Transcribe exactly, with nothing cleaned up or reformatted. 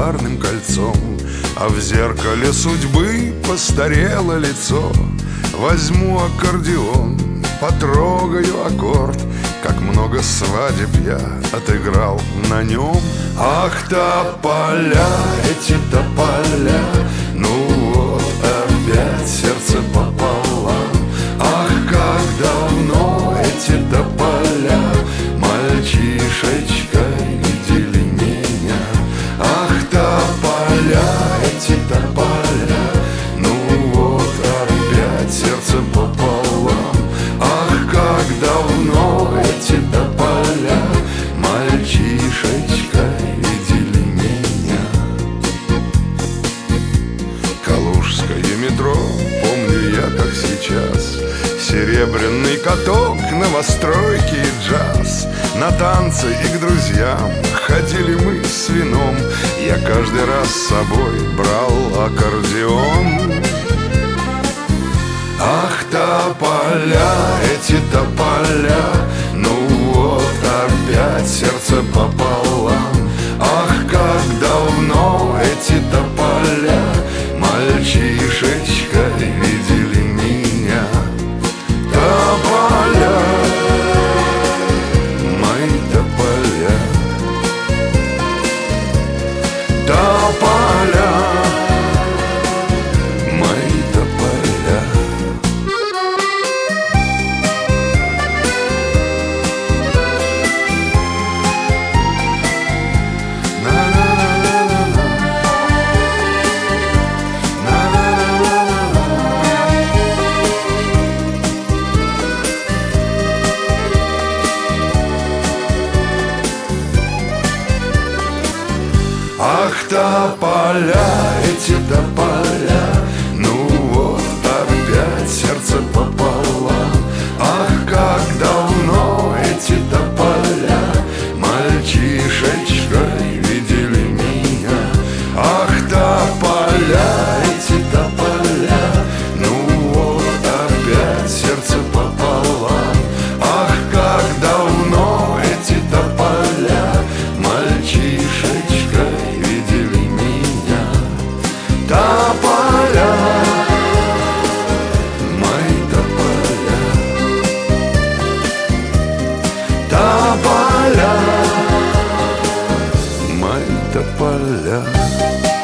янтарным кольцом, а в зеркале судьбы постарело лицо. Возьму аккордеон, потрогаю аккорд, как много свадеб я отыграл на нем. Ах, тополя, эти тополя, ну вот опять сердце пополам. Ах, как давно эти тополя мальчишечкой видели меня. Ах, тополя, эти тополя, ну вот опять сердце пополам. Ах, как давно эти тополя мальчишечкой видели меня. Калужское метро, помню я как сейчас. Серебряный каток, новостройки и джаз. На танцы и к друзьям ходили мы с вином. Я каждый раз с собой брал аккордеон. Ах, тополя, эти тополя, ну вот опять сердце пополам. Ах, как давно эти тополя мальчишечкой видели меня. Тополя, мои тополя, тополя, мои тополя. Ах, тополя, эти тополя, ну вот опять сердце пополам. Ах, как давно эти тополя мальчишечкой видели меня. Ах, тополя, эти тополя, ну вот опять сердце пополам. Ах, как давно эти тополя мальчишечкой видели меня. Тополя, мои тополя, тополя, мои тополя.